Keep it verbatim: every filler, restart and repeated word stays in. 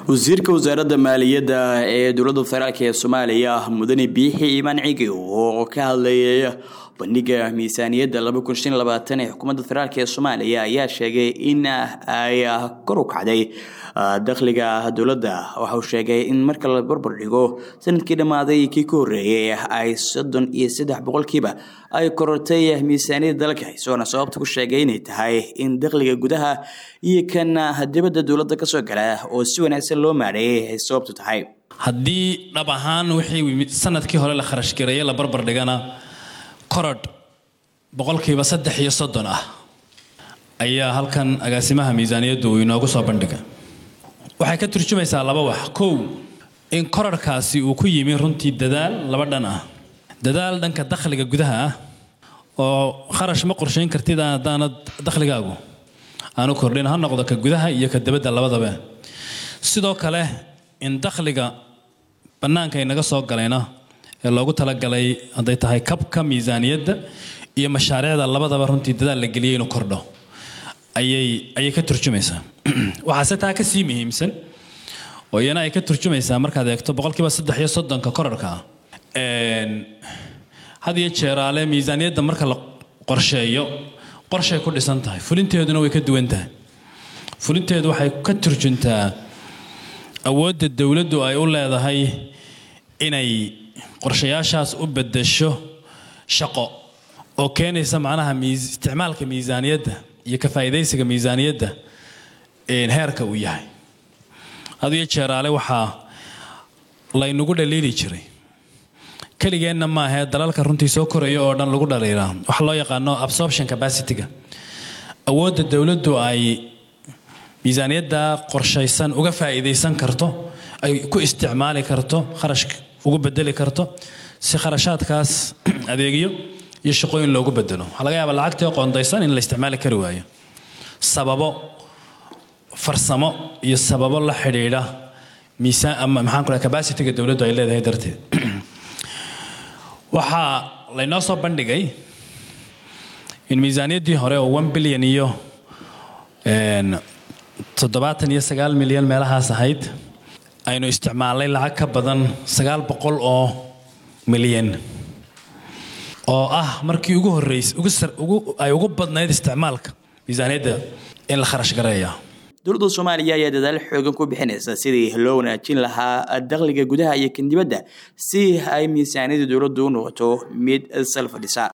wasiirka wasaaradda maaliyadda ee dowladda federaalka ee Soomaaliya Mudane Biixi Imaan Cige oo ka hadlayay bandhiga miisaaniyadda laba kun iyo labaatan ee xukuumadda federaalka ee Soomaaliya ayaa sheegay in ay kor u kacday dakhliga dowladda. Waxa uu sheegay in marka la barbar dhigo sanadkii dhamaaday kii ka horeeyay ay soddon iyo saddex boqolkiiba ay korortay miisaaniyadda dalka, isagoo sababta ku sheegay inay tahay in dakhliga gudaha iyo kan dibadda dowladda ka soo gala oo si wanaagsan loo maareeyay sababtu tahay haddii dhab ahaan wixii sanadkii hore la kharash gareeyay la barbar dhigana korod boqolkiiba saddex iyo soddon ah ayaa halkan agaasimaha miisaaniyaddu inoogu soo bandhigay. waxay ka turjumaysaa laba wax. kow, in kororkaasi uu ku yimi runtii dadaal laba dhan ah. dadaal dhanka dakhliga gudaha ah oo kharash ma qorsheyn kartid haddaanad dakhligaagu aanu kordhin, ha noqdo ka gudaha iyo ka dibadda labadaba. sidoo kale in dakhliga bannaanka inaga soo galayna ee loogu talagalay hadday tahay kabka miisaaniyadda iyo mashaariicda labadaba runtii dadaal la geliyay inuu kordho ayay ayay ka turjumaysaa. waxaase taa ka sii muhiimsan oo iyana ay ka turjumaysaa markaad eegto boqolkiiba saddex iyo soddonka kororka had iyo jeer ale miisaaniyadda marka la qorsheeyo qorshay ku dhisan tahay, fulinteeduna way ka duwan tahay. fulinteedu waxay ka turjuntaa awoodda dowladdu ay u leedahay inay qorshayaashaas u bedesho shaqo oo keenaysa macnaha isticmaalka miisaaniyadda iyo ka faa'iideysiga miisaaniyadda ee heerka uu yahay. had iyo jeer ale waxaa la inagu dhaliili jiray kaligeena ma aha dalalka runtii soo koraya oo dhan lagu dhaliilaa waxa loo yaqaano absorption capacity-ga, awoodda dowladdu ay miisaaniyadda qorshaysan uga faa'iideysan karto, ay ku isticmaali karto, kharashka ugu bedeli karto si kharashaadkaas adeegyo iyo shaqooyin loogu bedelo. waxa laga yaabaa lacagta qoondaysan in la isticmaali kari waayo sababo farsamo iyo sababo la xiriira miisaan ama maxaan ku leeyahay capacity-ga dowladdu ay leedahay darteed. waxaa la inoo soo bandhigay in miisaaniyaddii hore oo one billion iyo toddobaatan iyo sagaal milyan meelahaas ahayd aynu isticmaalay lacag ka badan sagaal boqol oo milyan oo ah markii ugu horeysay ugu ay ugu badnayd isticmaalka miisaaniyadda in la kharash gareeyo. dowladda Soomaaliya ayaa dadaal xooggan ku bixinaysa sidii loo wanaajin lahaa dakhliga gudaha iyo kan dibadda si ay miisaaniyadda dowladdu u noqoto mid self-dhisa.